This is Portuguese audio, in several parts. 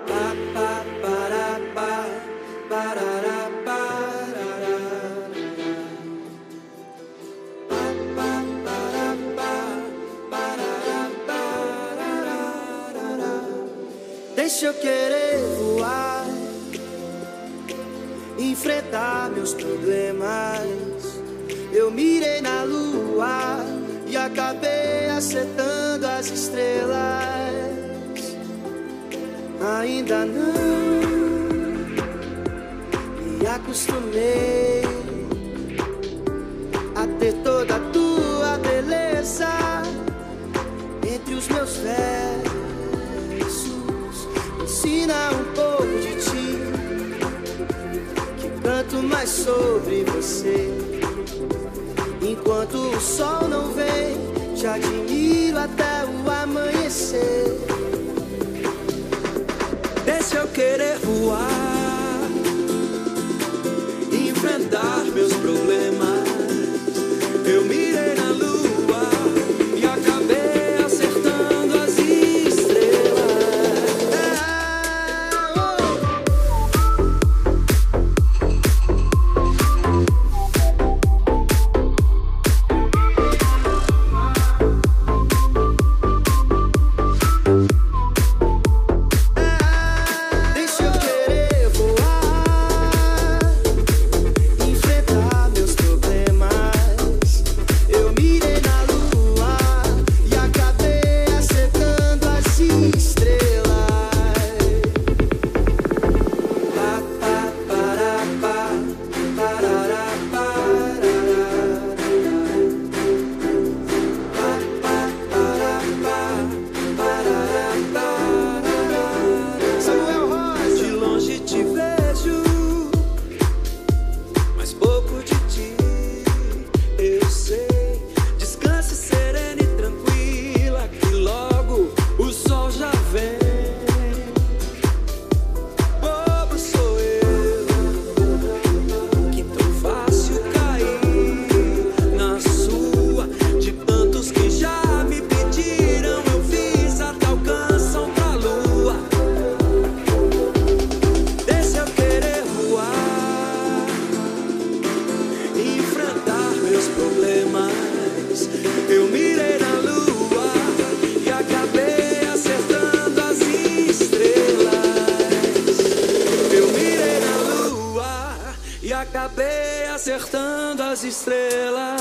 Deixa eu querer voar, enfrentar meus problemas. Eu mirei na lua e acabei acertando as estrelas. Ainda não me acostumei a ter toda a tua beleza entre os meus versos. Ensina um pouco de ti, que canto mais sobre você. Enquanto o sol não vem, te admiro até o amanhecer. Deixa eu querer voar, enfrentar meus problemas. Eu mirei na lua e acabei acertando as estrelas. Acabei acertando as estrelas.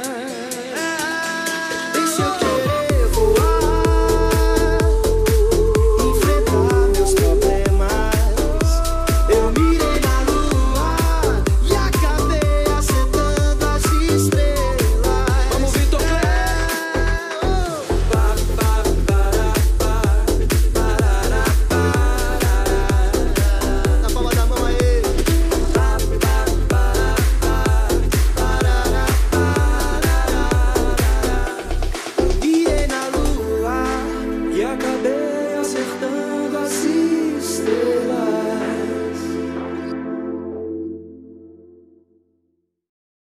Deixa eu querer voar, enfrentar meus problemas. Eu mirei na lua e acabei acertando as estrelas.